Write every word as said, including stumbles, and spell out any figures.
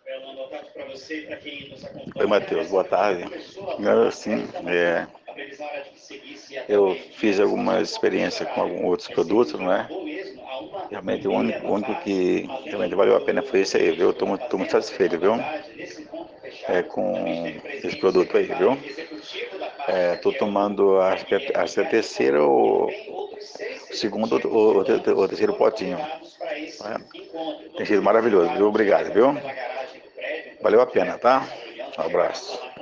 Oi, Matheus, boa tarde. Eu, assim, é, eu fiz algumas experiências com alguns outros produtos, não é? Realmente o único, o único que realmente valeu a pena foi esse aí, viu? Estou muito, tô muito satisfeito, viu? É, com esse produto aí, viu? Estou tomando, acho que é, acho que é a terceira ou segundo ou, ou, ou terceiro potinho. É, tem sido maravilhoso, viu? Obrigado, viu? Valeu a pena, tá? Um abraço.